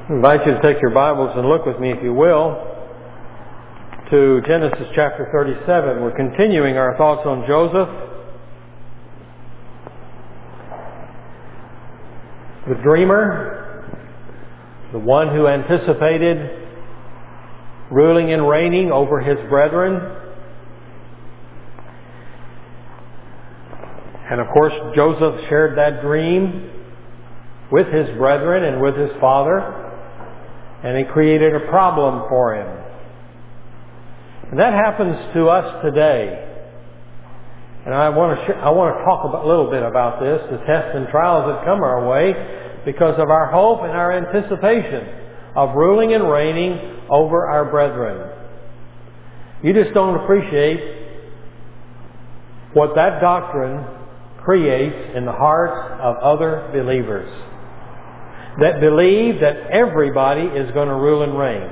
I invite you to take your Bibles and look with me, if you will, to Genesis chapter 37. We're continuing our thoughts on Joseph, the dreamer, the one who anticipated ruling and reigning over his brethren. And of course, Joseph shared that dream with his brethren and with his father. And he created a problem for him. And that happens to us today. And I want to talk a little bit about this, the tests and trials that come our way because of our hope and our anticipation of ruling and reigning over our brethren. You just don't appreciate what that doctrine creates in the hearts of other believers that believe that everybody is going to rule and reign.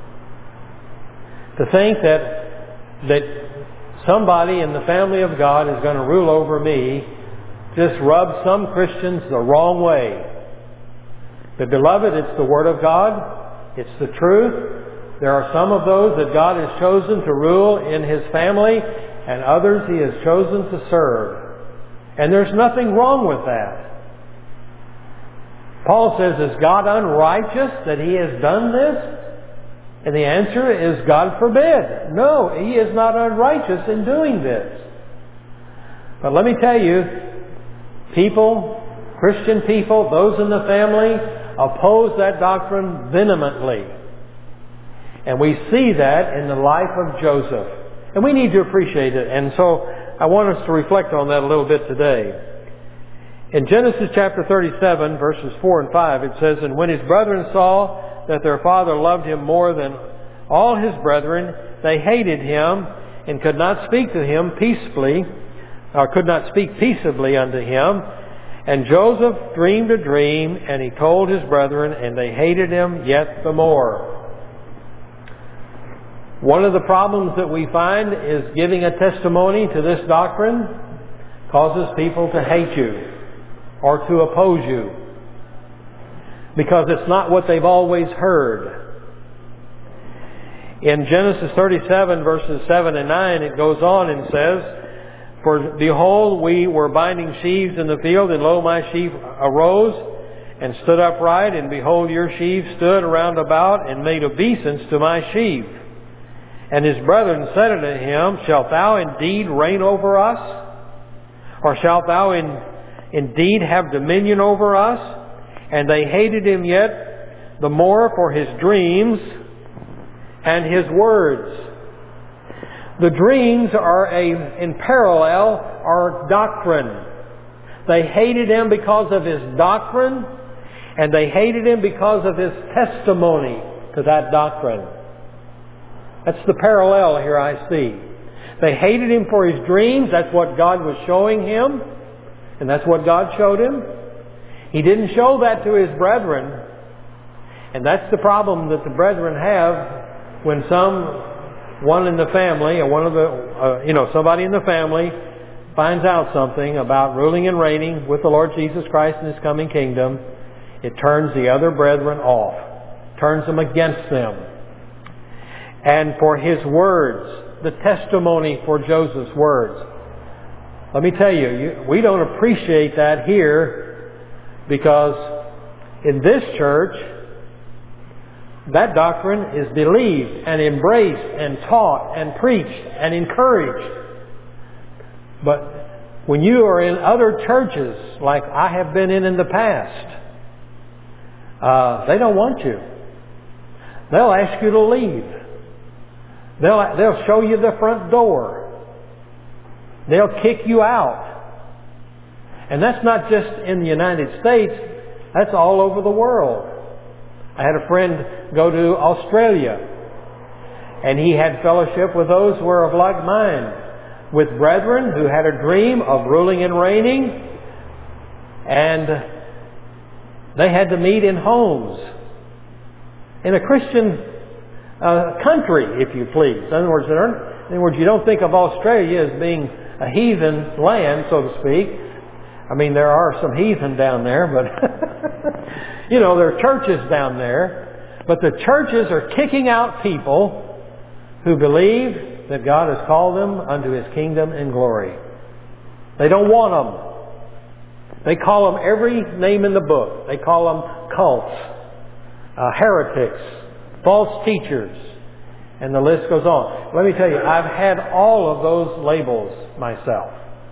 To think that somebody in the family of God is going to rule over me just rubs some Christians the wrong way. But beloved, it's the Word of God. It's the truth. There are some of those that God has chosen to rule in His family, and others He has chosen to serve. And there's nothing wrong with that. Paul says, is God unrighteous that He has done this? And the answer is, God forbid. No, He is not unrighteous in doing this. But let me tell you, people, Christian people, those in the family, oppose that doctrine vehemently. And we see that in the life of Joseph. And we need to appreciate it. And so I want us to reflect on that a little bit today. In Genesis chapter 37, verses 4 and 5, it says, And when his brethren saw that their father loved him more than all his brethren, they hated him and could not speak to him peaceably, or could not speak peaceably unto him. And Joseph dreamed a dream, and he told his brethren, and they hated him yet the more. One of the problems that we find is giving a testimony to this doctrine causes people to hate you or to oppose you because it's not what they've always heard. In Genesis 37 verses 7 and 9 it goes on and says, For behold, we were binding sheaves in the field, and lo, my sheaf arose and stood upright, and behold, your sheaves stood around about and made obeisance to my sheaf. And his brethren said unto him, Shalt thou indeed reign over us? Or shalt thou indeed have dominion over us? And they hated him yet the more for his dreams and his words. The dreams are in parallel are doctrine. They hated him because of his doctrine, and they hated him because of his testimony to that doctrine. That's the parallel here I see. They hated him for his dreams. That's what God was showing him. And that's what God showed him. He didn't show that to his brethren. And that's the problem that the brethren have when someone in the family, or one of the, somebody in the family finds out something about ruling and reigning with the Lord Jesus Christ in His coming kingdom. It turns the other brethren off. Turns them against them. And for his words, the testimony for Joseph's words. Let me tell you, we don't appreciate that here because in this church, that doctrine is believed and embraced and taught and preached and encouraged. But when you are in other churches, like I have been in the past, they don't want you. They'll ask you to leave. They'll show you the front door. They'll kick you out. And that's not just in the United States. That's all over the world. I had a friend go to Australia, and he had fellowship with those who were of like mind, with brethren who had a dream of ruling and reigning, and they had to meet in homes in a Christian country, if you please. In other words, you don't think of Australia as being a heathen land, so to speak. I mean, there are some heathen down there, but, there are churches down there. But the churches are kicking out people who believe that God has called them unto His kingdom and glory. They don't want them. They call them every name in the book. They call them cults, heretics, false teachers, and the list goes on. Let me tell you, I've had all of those labels myself.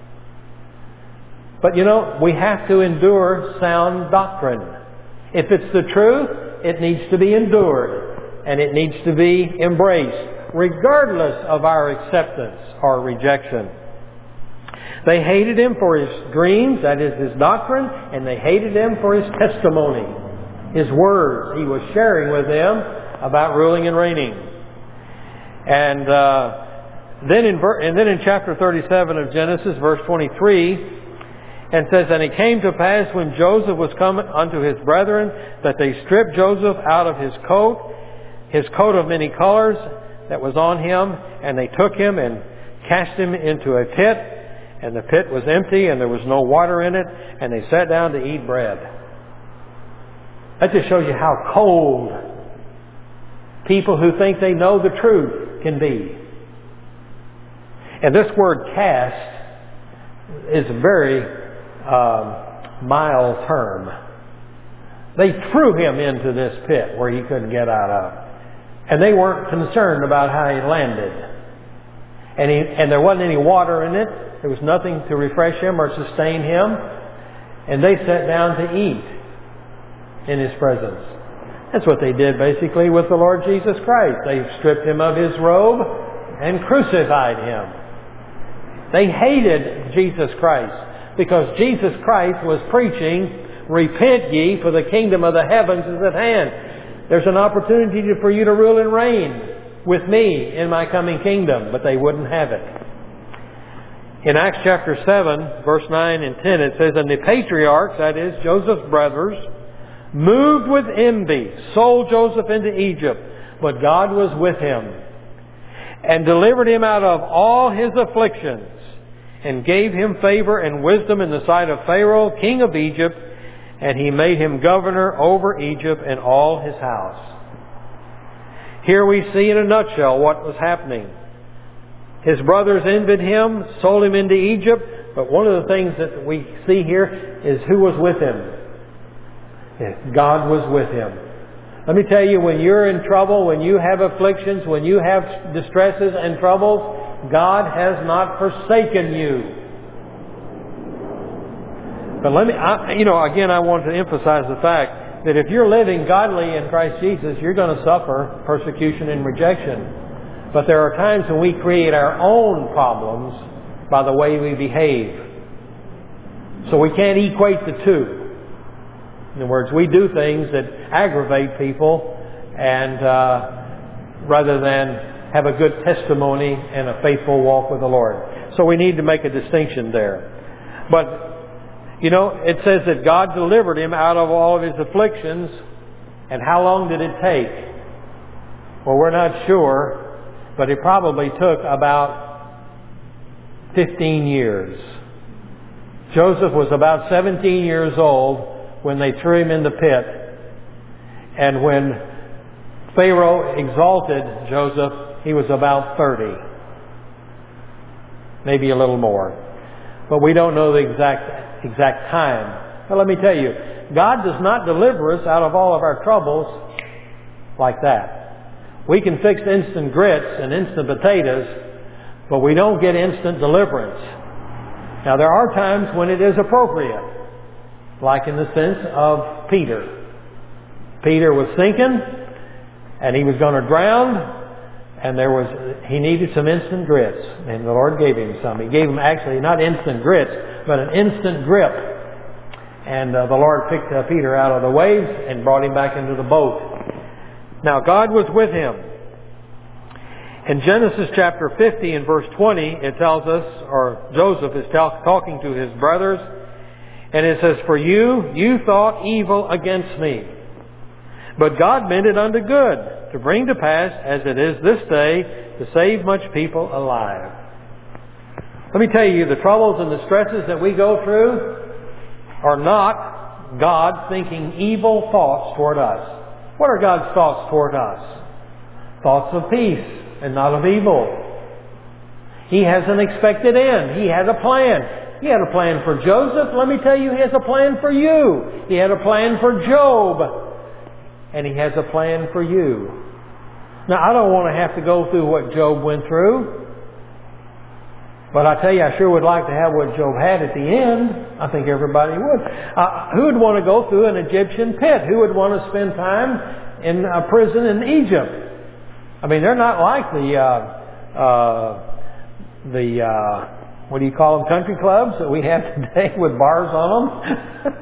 But you know, we have to endure sound doctrine. If it's the truth, it needs to be endured, and it needs to be embraced, regardless of our acceptance or rejection. They hated Him for His dreams, that is His doctrine, and they hated Him for His testimony, His words He was sharing with them about ruling and reigning. And then in chapter 37 of Genesis, verse 23, and says, And it came to pass when Joseph was come unto his brethren, that they stripped Joseph out of his coat of many colors that was on him, and they took him and cast him into a pit, and the pit was empty, and there was no water in it, and they sat down to eat bread. That just shows you how cold people who think they know the truth can be. And this word cast is a very mild term. They threw him into this pit where he couldn't get out of. And they weren't concerned about how he landed. And there wasn't any water in it. There was nothing to refresh him or sustain him. And they sat down to eat in His presence. That's what they did basically with the Lord Jesus Christ. They stripped Him of His robe and crucified Him. They hated Jesus Christ because Jesus Christ was preaching, Repent ye, for the kingdom of the heavens is at hand. There's an opportunity for you to rule and reign with me in my coming kingdom. But they wouldn't have it. In Acts chapter 7, verse 9 and 10, it says, And the patriarchs, that is, Joseph's brothers, moved with envy, sold Joseph into Egypt. But God was with him, and delivered him out of all his afflictions, and gave him favor and wisdom in the sight of Pharaoh, king of Egypt, and He made him governor over Egypt and all his house. Here we see in a nutshell what was happening. His brothers envied him, sold him into Egypt, but one of the things that we see here is who was with him. God was with him. Let me tell you, when you're in trouble, when you have afflictions, when you have distresses and troubles, God has not forsaken you. But again, I want to emphasize the fact that if you're living godly in Christ Jesus, you're going to suffer persecution and rejection. But there are times when we create our own problems by the way we behave. So we can't equate the two. In other words, we do things that aggravate people and rather than have a good testimony and a faithful walk with the Lord. So we need to make a distinction there. But, it says that God delivered him out of all of his afflictions. And how long did it take? Well, we're not sure, but it probably took about 15 years. Joseph was about 17 years old when they threw him in the pit. And when Pharaoh exalted Joseph, he was about 30. Maybe a little more. But we don't know the exact time. But let me tell you, God does not deliver us out of all of our troubles like that. We can fix instant grits and instant potatoes, but we don't get instant deliverance. Now there are times when it is appropriate, like in the sense of Peter. Peter was sinking, and he was going to drown, and he needed some instant grits, and the Lord gave him some. He gave him actually not instant grits, but an instant grip. And the Lord picked Peter out of the waves and brought him back into the boat. Now God was with him. In Genesis chapter 50 and verse 20, it tells us, or Joseph is talking to his brothers, and it says, For you thought evil against me, but God meant it unto good, to bring to pass, as it is this day, to save much people alive. Let me tell you, the troubles and the stresses that we go through are not God thinking evil thoughts toward us. What are God's thoughts toward us? Thoughts of peace and not of evil. He has an expected end. He has a plan. He had a plan for Joseph. Let me tell you, He has a plan for you. He had a plan for Job. And He has a plan for you. Now, I don't want to have to go through what Job went through. But I tell you, I sure would like to have what Job had at the end. I think everybody would. Who would want to go through an Egyptian pit? Who would want to spend time in a prison in Egypt? I mean, they're not like what do you call them, country clubs that we have today with bars on them.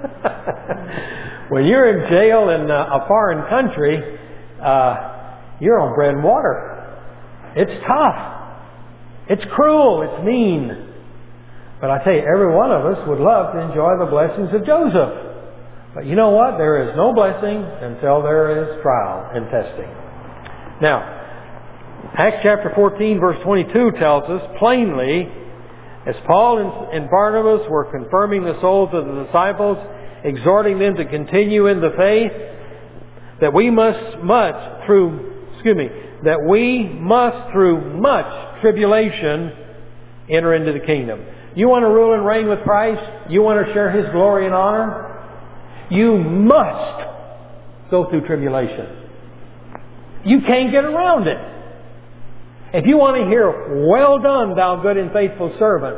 When you're in jail in a foreign country, you're on bread and water. It's tough. It's cruel. It's mean. But I tell you, every one of us would love to enjoy the blessings of Joseph. But you know what? There is no blessing until there is trial and testing. Now, Acts chapter 14 verse 22 tells us plainly, as Paul and Barnabas were confirming the souls of the disciples, exhorting them to continue in the faith, that we must through much tribulation enter into the kingdom. You want to rule and reign with Christ? You want to share His glory and honor? You must go through tribulation. You can't get around it. If you want to hear, "Well done, thou good and faithful servant,"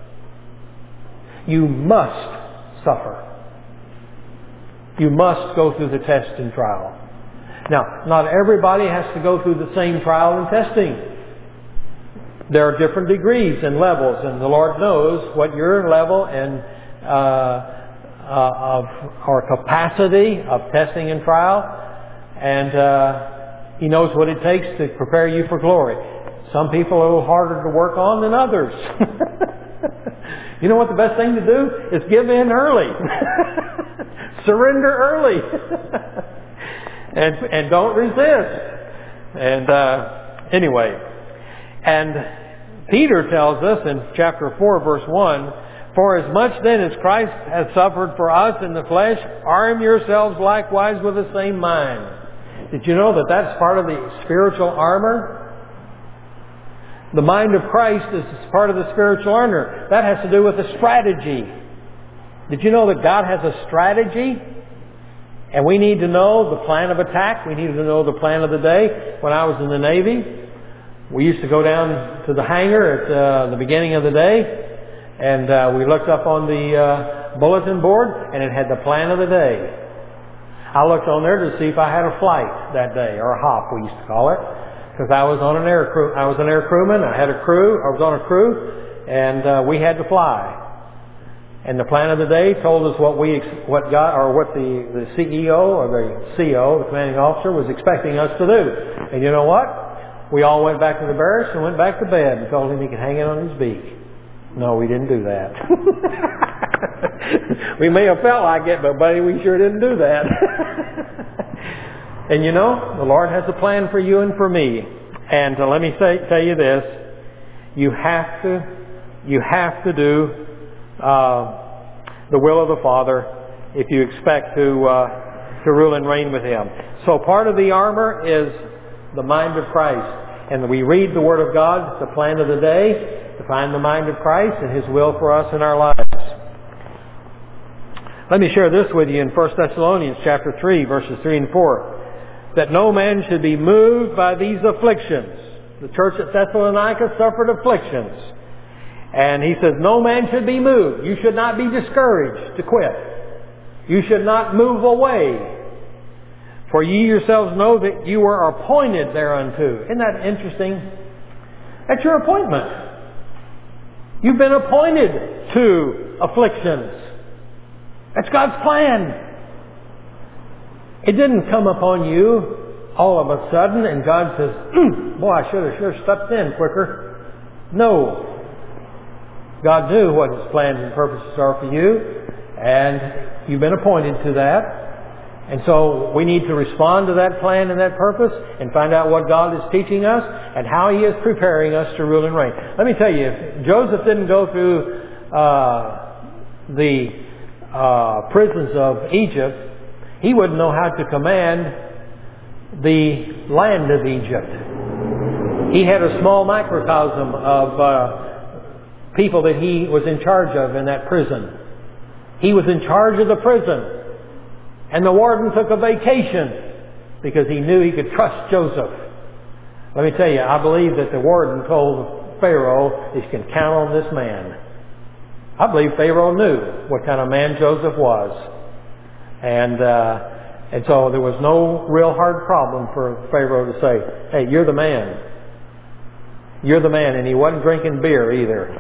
you must suffer. You must go through the test and trial. Now, not everybody has to go through the same trial and testing. There are different degrees and levels, and the Lord knows what your level and or capacity of testing and trial, and He knows what it takes to prepare you for glory. Some people are a little harder to work on than others. You know what the best thing to do is give in early. Surrender early. and don't resist. And anyway, and Peter tells us in chapter 4 verse 1, "For as much then as Christ has suffered for us in the flesh, arm yourselves likewise with the same mind." Did you know that that's part of the spiritual armor? The mind of Christ is part of the spiritual armor. That has to do with the strategy. Did you know that God has a strategy? And we need to know the plan of attack. We need to know the plan of the day. When I was in the Navy, we used to go down to the hangar at the beginning of the day, and we looked up on the bulletin board, and it had the plan of the day. I looked on there to see if I had a flight that day, or a hop, we used to call it, because I was on an air crew. I was an air crewman. I had a crew. I was on a crew, and we had to fly. And the plan of the day told us what the CEO or the CO, the commanding officer, was expecting us to do. And you know what? We all went back to the barracks and went back to bed and told him he could hang it on his beak. No, we didn't do that. We may have felt like it, but buddy, we sure didn't do that. And you know, the Lord has a plan for you and for me. And let me tell you this: you have to do the will of the Father if you expect to rule and reign with Him. So part of the armor is the mind of Christ. And we read the Word of God, the plan of the day, to find the mind of Christ and His will for us in our lives. Let me share this with you in 1 Thessalonians chapter 3, verses 3 and 4. That no man should be moved by these afflictions. The church at Thessalonica suffered afflictions. And he says, no man should be moved. You should not be discouraged to quit. You should not move away. For ye yourselves know that you were appointed thereunto. Isn't that interesting? That's your appointment. You've been appointed to afflictions. That's God's plan. It didn't come upon you all of a sudden and God says, boy, I should have sure stepped in quicker. No. God knew what His plans and purposes are for you, and you've been appointed to that. And so we need to respond to that plan and that purpose and find out what God is teaching us and how He is preparing us to rule and reign. Let me tell you, if Joseph didn't go through the prisons of Egypt, he wouldn't know how to command the land of Egypt. He had a small microcosm of people that he was in charge of in that prison. He was in charge of the prison. And the warden took a vacation because he knew he could trust Joseph. Let me tell you, I believe that the warden told Pharaoh, you can count on this man. I believe Pharaoh knew what kind of man Joseph was. And so there was no real hard problem for Pharaoh to say, hey, you're the man. You're the man. And he wasn't drinking beer either.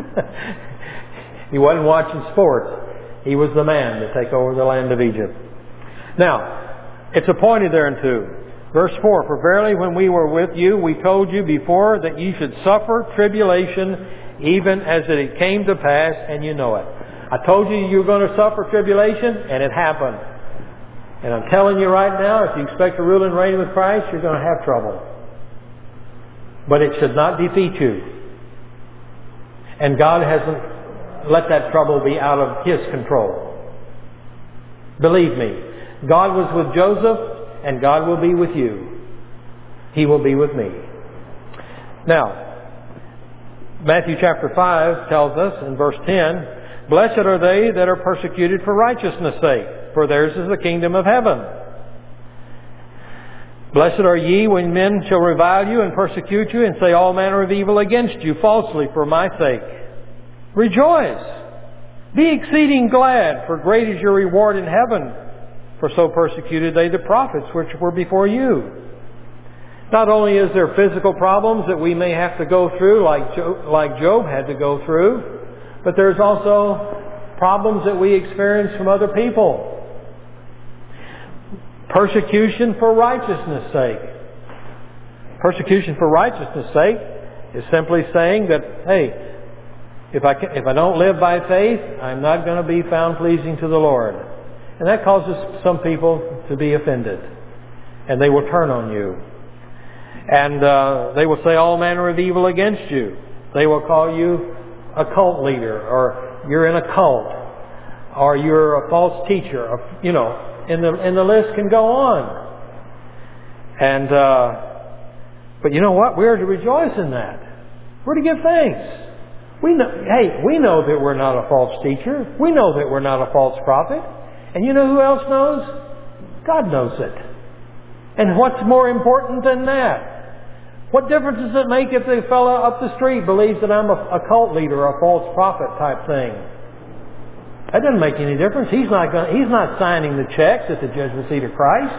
He wasn't watching sports. He was the man to take over the land of Egypt. Now, it's appointed thereunto. Verse 4, for verily when we were with you, we told you before that you should suffer tribulation, even as it came to pass, and you know it. I told you you were going to suffer tribulation, and it happened. And I'm telling you right now, if you expect to rule and reign with Christ, you're going to have trouble. But it should not defeat you. And God hasn't let that trouble be out of His control. Believe me, God was with Joseph, and God will be with you. He will be with me. Now, Matthew chapter 5 tells us in verse 10, blessed are they that are persecuted for righteousness' sake, for theirs is the kingdom of heaven. Blessed are ye when men shall revile you and persecute you and say all manner of evil against you falsely for my sake. Rejoice. Be exceeding glad, for great is your reward in heaven. For so persecuted they the prophets which were before you. Not only is there physical problems that we may have to go through, like Job had to go through, but there's also problems that we experience from other people. Persecution for righteousness' sake. Persecution for righteousness' sake is simply saying that, hey, if I don't live by faith, I'm not going to be found pleasing to the Lord. And that causes some people to be offended. And they will turn on you. And they will say all manner of evil against you. They will call you a cult leader, or you're in a cult, or you're a false teacher, or, you know, and the list can go on. And but you know what? We're to rejoice in that. We're to give thanks. We know that we're not a false teacher. We know that we're not a false prophet. And you know who else knows? God knows it. And what's more important than that? What difference does it make if the fellow up the street believes that I'm a cult leader or a false prophet type thing? That doesn't make any difference. He's not signing the checks at the judgment seat of Christ.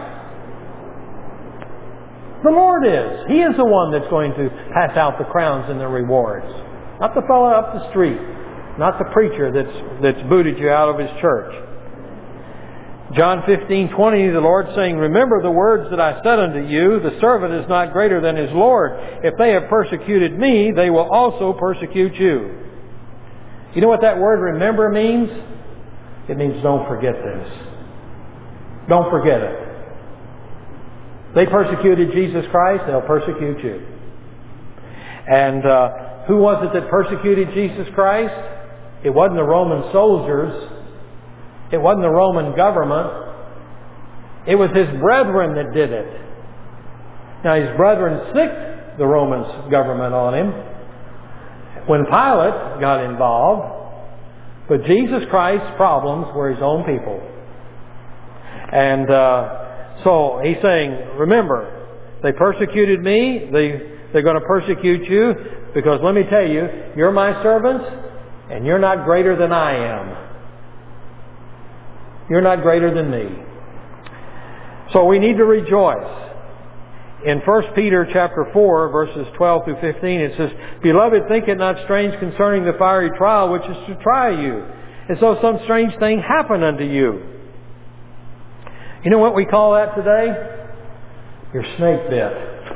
The Lord is. He is the one that's going to pass out the crowns and the rewards. Not the fellow up the street. Not the preacher that's booted you out of his church. John 15:20, the Lord saying, remember the words that I said unto you, the servant is not greater than his Lord. If they have persecuted me, they will also persecute you. You know what that word remember means? It means don't forget this. Don't forget it. They persecuted Jesus Christ, they'll persecute you. And who was it that persecuted Jesus Christ? It wasn't the Roman soldiers. It wasn't the Roman government. It was his brethren that did it. Now his brethren sicked the Roman government on him when Pilate got involved. But Jesus Christ's problems were his own people. And so he's saying, remember, they persecuted me. They're going to persecute you. Because let me tell you, you're my servants and you're not greater than I am. You're not greater than me. So we need to rejoice. In 1 Peter chapter 4, verses 12 through 15, it says, Beloved, think it not strange concerning the fiery trial which is to try you, as though some strange thing happened unto you. You know what we call that today? You're snake bit.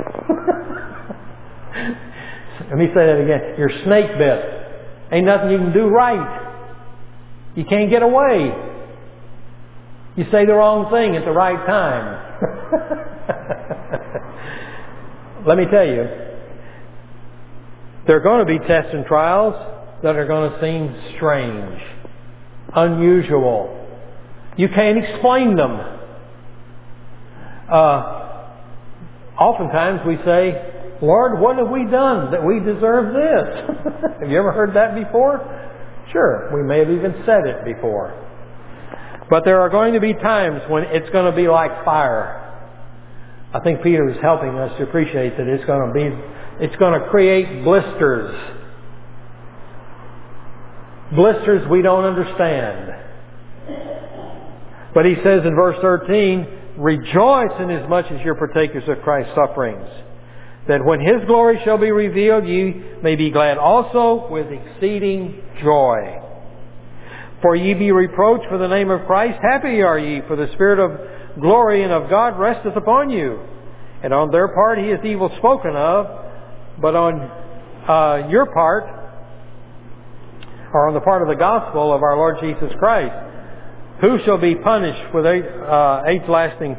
Let me say that again. You're snake bit. Ain't nothing you can do right. You can't get away. You say the wrong thing at the right time. Let me tell you, there are going to be tests and trials that are going to seem strange, unusual. You can't explain them. Oftentimes we say, Lord, what have we done that we deserve this? Have you ever heard that before? Sure, we may have even said it before. But there are going to be times when it's going to be like fire. I think Peter is helping us to appreciate that it's going to create blisters. Blisters we don't understand. But he says in verse 13, rejoice inasmuch as you're partakers of Christ's sufferings, that when His glory shall be revealed, ye may be glad also with exceeding joy. For ye be reproached for the name of Christ, happy are ye, for the Spirit of glory and of God resteth upon you. And on their part He is evil spoken of, but on your part, or on the part of the gospel of our Lord Jesus Christ, who shall be punished with age-lasting...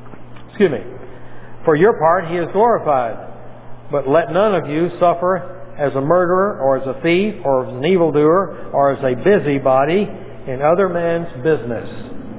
For your part He is glorified. But let none of you suffer as a murderer, or as a thief, or as an evildoer, or as a busybody in other men's business.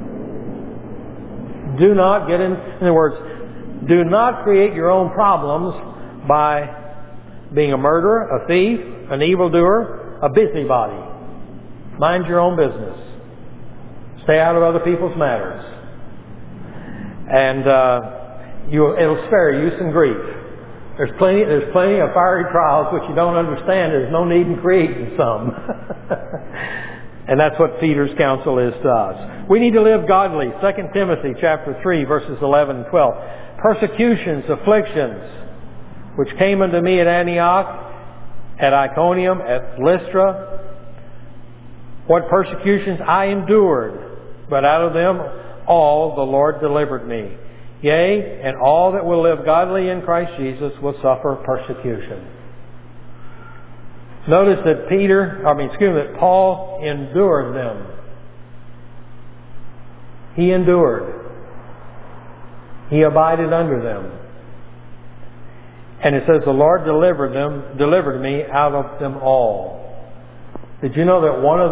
Do not get in other words, do not create your own problems by being a murderer, a thief, an evildoer, a busybody. Mind your own business. Stay out of other people's matters. And it'll spare you some grief. There's plenty of fiery trials which you don't understand. There's no need in creating some. And that's what Peter's counsel is to us. We need to live godly. 2 Timothy chapter 3, verses 11 and 12. Persecutions, afflictions, which came unto me at Antioch, at Iconium, at Lystra. What persecutions I endured, but out of them all the Lord delivered me. Yea, and all that will live godly in Christ Jesus will suffer persecution. Notice that Paul endured them. He endured. He abided under them. And it says the Lord delivered me out of them all. Did you know that one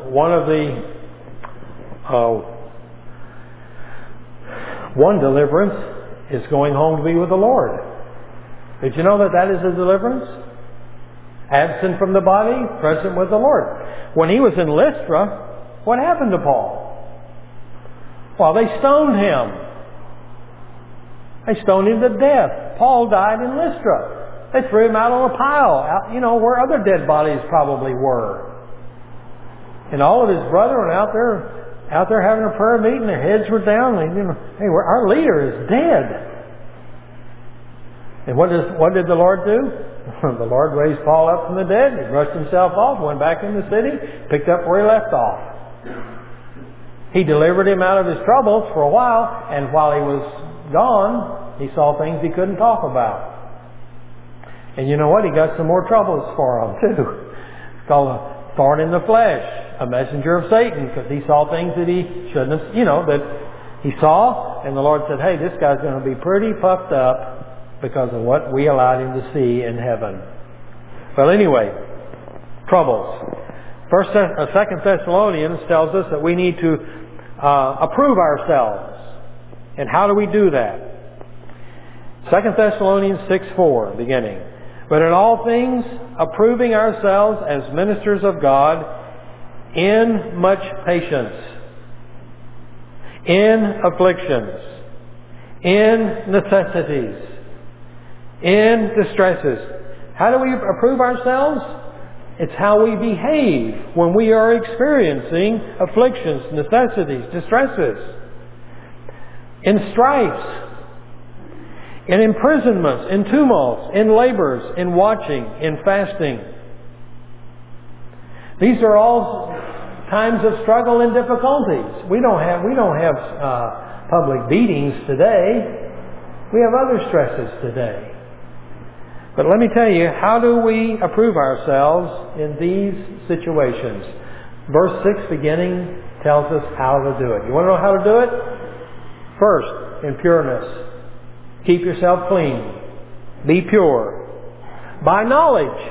deliverance is going home to be with the Lord? Did you know that is a deliverance? Absent from the body, present with the Lord. When he was in Lystra, what happened to Paul? Well, they stoned him. They stoned him to death. Paul died in Lystra. They threw him out on a pile, where other dead bodies probably were. And all of his brethren out there having a prayer meeting, their heads were down. Hey, our leader is dead. And what did the Lord do? The Lord raised Paul up from the dead. He brushed himself off, went back in the city, picked up where he left off. He delivered him out of his troubles for a while, and while he was gone, he saw things he couldn't talk about. And you know what? He got some more troubles for him too. It's called a thorn in the flesh, a messenger of Satan, because he saw things that he shouldn't have, that he saw, and the Lord said, hey, this guy's going to be pretty puffed up because of what we allowed him to see in heaven. Well, anyway, troubles. 2 Thessalonians tells us that we need to approve ourselves. And how do we do that? 2 Thessalonians 6:4, beginning. But in all things, approving ourselves as ministers of God in much patience, in afflictions, in necessities, in distresses. How do we approve ourselves? It's how we behave when we are experiencing afflictions, necessities, distresses, in strifes, in imprisonments, in tumults, in labors, in watching, in fasting. These are all times of struggle and difficulties. We don't have public beatings today. We have other stresses today. But let me tell you, how do we approve ourselves in these situations? Verse 6 beginning tells us how to do it. You want to know how to do it? First, in pureness. Keep yourself clean. Be pure. By knowledge.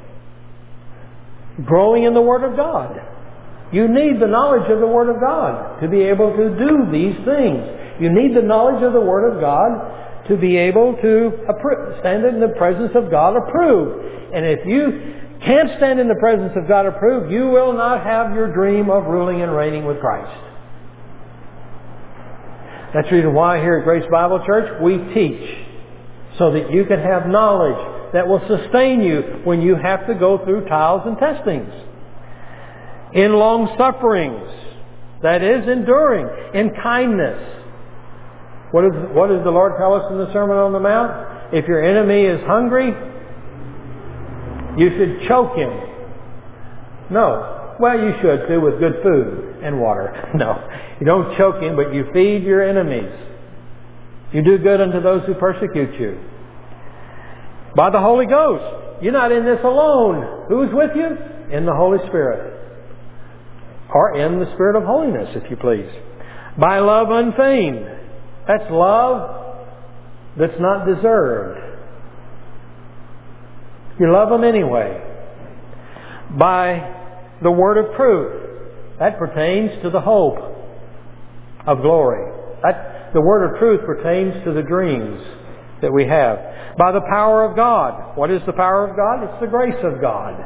Growing in the Word of God. You need the knowledge of the Word of God to be able to do these things. You need the knowledge of the Word of God to be able to stand in the presence of God approved. And if you can't stand in the presence of God approved, you will not have your dream of ruling and reigning with Christ. That's the reason why here at Grace Bible Church we teach, so that you can have knowledge that will sustain you when you have to go through trials and testings. In long sufferings, that is, enduring. In kindness. What does the Lord tell us in the Sermon on the Mount? If your enemy is hungry, you should choke him. No. Well, you should too, with good food and water. No. You don't choke him, but you feed your enemies. You do good unto those who persecute you. By the Holy Ghost. You're not in this alone. Who's with you? In the Holy Spirit. Or in the Spirit of holiness, if you please. By love unfeigned. That's love that's not deserved. You love them anyway. By the word of truth. That pertains to the hope of glory. The word of truth pertains to the dreams that we have. By the power of God. What is the power of God? It's the grace of God.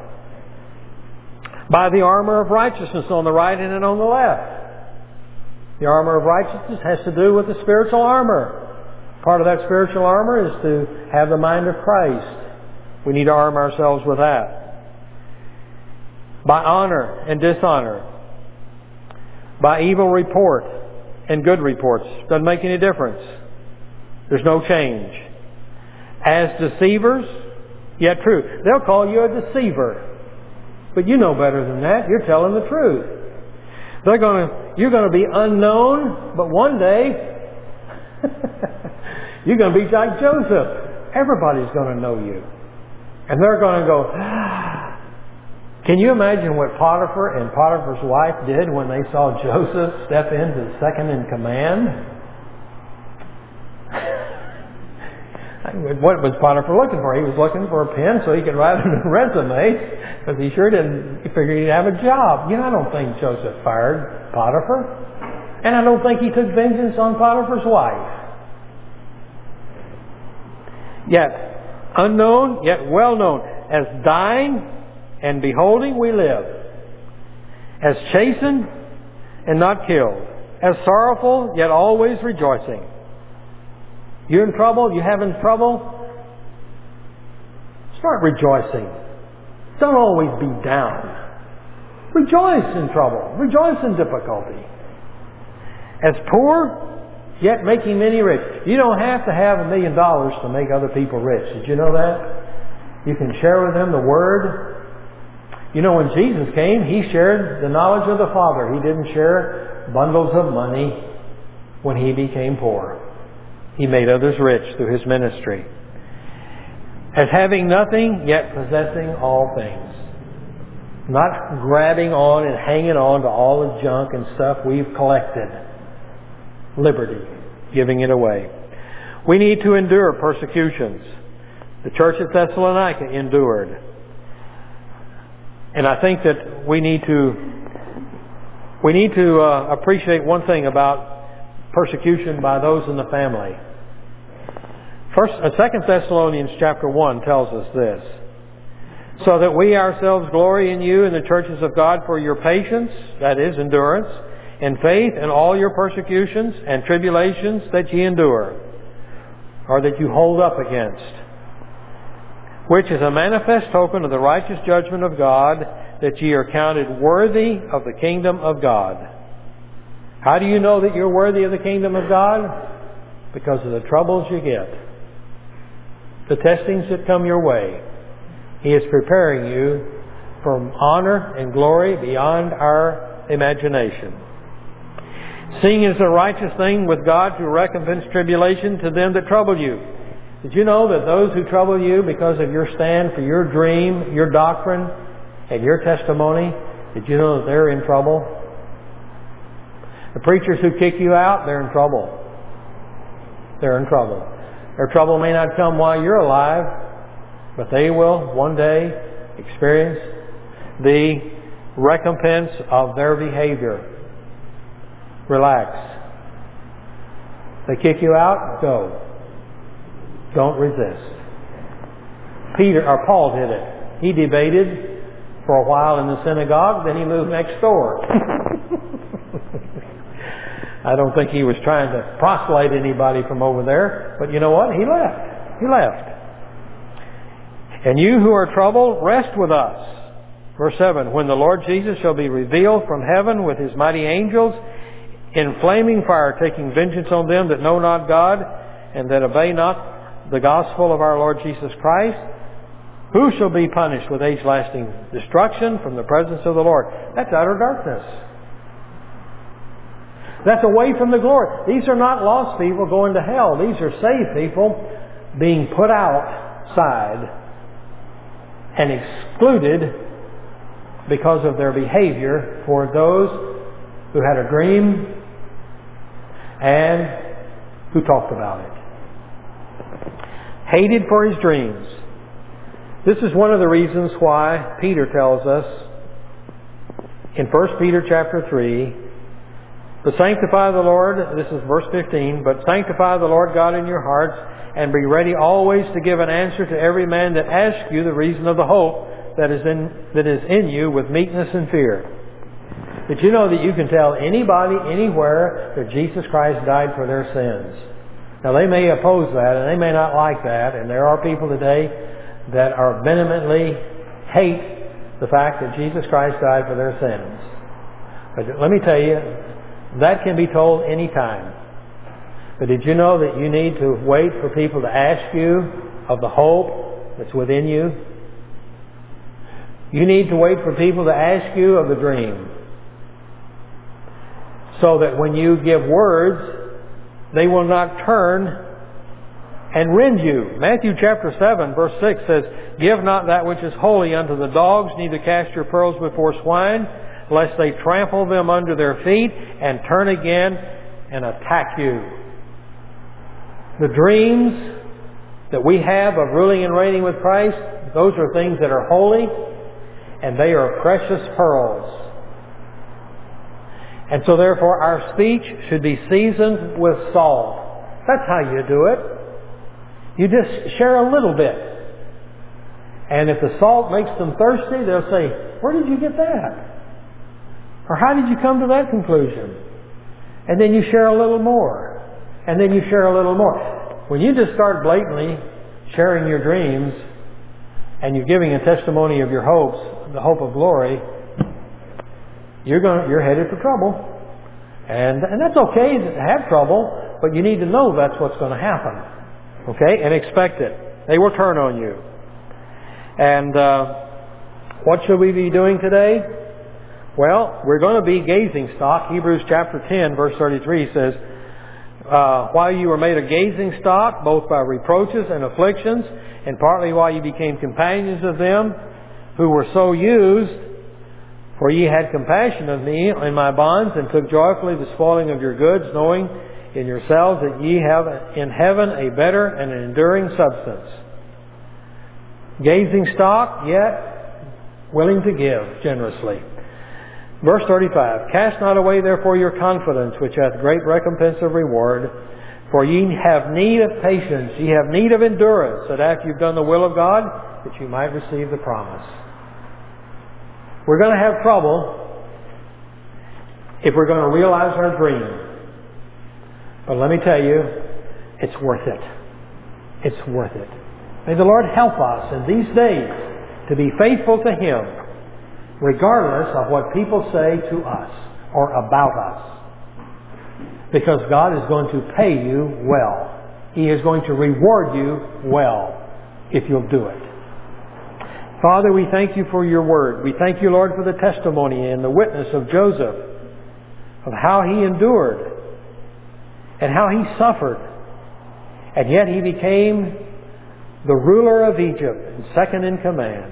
By the armor of righteousness on the right hand and on the left. The armor of righteousness has to do with the spiritual armor. Part of that spiritual armor is to have the mind of Christ. We need to arm ourselves with that. By honor and dishonor. By evil report and good reports. Doesn't make any difference. There's no change. As deceivers, yet true. They'll call you a deceiver. But you know better than that. You're telling the truth. You're going to be unknown, but one day you're going to be like Joseph. Everybody's going to know you. And they're going to go, Can you imagine what Potiphar and Potiphar's wife did when they saw Joseph step into second in command? What was Potiphar looking for? He was looking for a pen so he could write a resume, because he sure didn't figure he'd have a job. I don't think Joseph fired Potiphar. And I don't think he took vengeance on Potiphar's wife. Yet unknown, yet well known. As dying and beholding we live. As chastened and not killed. As sorrowful, yet always rejoicing. You're in trouble? You having trouble? Start rejoicing. Don't always be down. Rejoice in trouble. Rejoice in difficulty. As poor, yet making many rich. You don't have to have $1 million to make other people rich. Did you know that? You can share with them the Word. When Jesus came, He shared the knowledge of the Father. He didn't share bundles of money when He became poor. He made others rich through His ministry. As having nothing, yet possessing all things. Not grabbing on and hanging on to all the junk and stuff we've collected. Liberty. Giving it away. We need to endure persecutions. The church at Thessalonica endured. And I think that we need to appreciate one thing about persecution by those in the family. 2 Thessalonians chapter 1 tells us this. So that we ourselves glory in you in the churches of God for your patience, that is, endurance, and faith in all your persecutions and tribulations that ye endure, or that you hold up against, which is a manifest token of the righteous judgment of God, that ye are counted worthy of the kingdom of God. How do you know that you're worthy of the kingdom of God? Because of the troubles you get. The testings that come your way. He is preparing you for honor and glory beyond our imagination. Seeing it is a righteous thing with God to recompense tribulation to them that trouble you. Did you know that those who trouble you because of your stand for your dream, your doctrine, and your testimony, did you know that they're in trouble? The preachers who kick you out, they're in trouble. They're in trouble. Their trouble may not come while you're alive, but they will one day experience the recompense of their behavior. Relax. They kick you out, go. Don't resist. Paul did it. He debated for a while in the synagogue, then he moved next door. I don't think he was trying to proselyte anybody from over there, but you know what? He left. He left. And you who are troubled, rest with us. Verse 7, when the Lord Jesus shall be revealed from heaven with His mighty angels in flaming fire, taking vengeance on them that know not God and that obey not the gospel of our Lord Jesus Christ, who shall be punished with age-lasting destruction from the presence of the Lord. That's utter darkness. That's away from the glory. These are not lost people going to hell. These are saved people being put outside and excluded because of their behavior toward those who had a dream and who talked about it. Hated for his dreams. This is one of the reasons why Peter tells us in 1 Peter chapter 3, but sanctify the Lord, this is verse 15, but sanctify the Lord God in your hearts, and be ready always to give an answer to every man that asks you the reason of the hope that is in you with meekness and fear. Did you know that you can tell anybody, anywhere, that Jesus Christ died for their sins? Now they may oppose that, and they may not like that, and there are people today that are vehemently hate the fact that Jesus Christ died for their sins. But let me tell you, that can be told any time. But did you know that you need to wait for people to ask you of the hope that's within you? You need to wait for people to ask you of the dream. So that when you give words, they will not turn and rend you. Matthew chapter 7 verse 6 says, give not that which is holy unto the dogs, neither cast your pearls before swine, lest they trample them under their feet and turn again and attack you. The dreams that we have of ruling and reigning with Christ, those are things that are holy, and they are precious pearls. And so therefore our speech should be seasoned with salt. That's how you do it. You just share a little bit. And if the salt makes them thirsty, they'll say, where did you get that? Or how did you come to that conclusion? And then you share a little more. And then you share a little more. When you just start blatantly sharing your dreams and you're giving a testimony of your hopes, the hope of glory, you're headed for trouble. And that's okay to have trouble, but you need to know that's what's going to happen. Okay? And expect it. They will turn on you. And what should we be doing today? Well, we're going to be gazing stock. Hebrews chapter 10 verse 33 says, while you were made a gazing stock, both by reproaches and afflictions, and partly while you became companions of them who were so used, for ye had compassion of me in my bonds, and took joyfully the spoiling of your goods, knowing in yourselves that ye have in heaven a better and an enduring substance. Gazing stock, yet willing to give generously. Verse 35, cast not away therefore your confidence, which hath great recompense of reward. For ye have need of patience, ye have need of endurance, that after you've done the will of God, that you might receive the promise. We're going to have trouble if we're going to realize our dream. But let me tell you, it's worth it. It's worth it. May the Lord help us in these days to be faithful to Him, regardless of what people say to us or about us. Because God is going to pay you well. He is going to reward you well if you'll do it. Father, we thank you for your word. We thank you, Lord, for the testimony and the witness of Joseph, of how he endured and how he suffered. And yet he became the ruler of Egypt and second in command.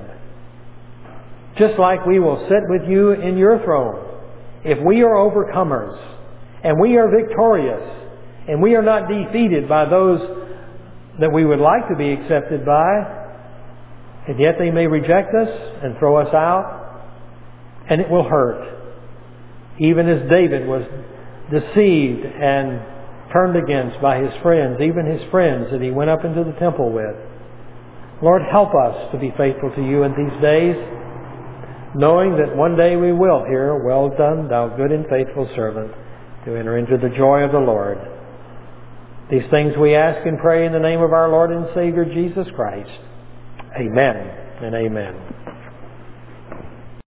Just like we will sit with you in your throne, if we are overcomers and we are victorious and we are not defeated by those that we would like to be accepted by, and yet they may reject us and throw us out, and it will hurt. Even as David was deceived and turned against by his friends, even his friends that he went up into the temple with. Lord, help us to be faithful to you in these days, knowing that one day we will hear, "Well done, thou good and faithful servant," to enter into the joy of the Lord. These things we ask and pray in the name of our Lord and Savior Jesus Christ. Amen and amen.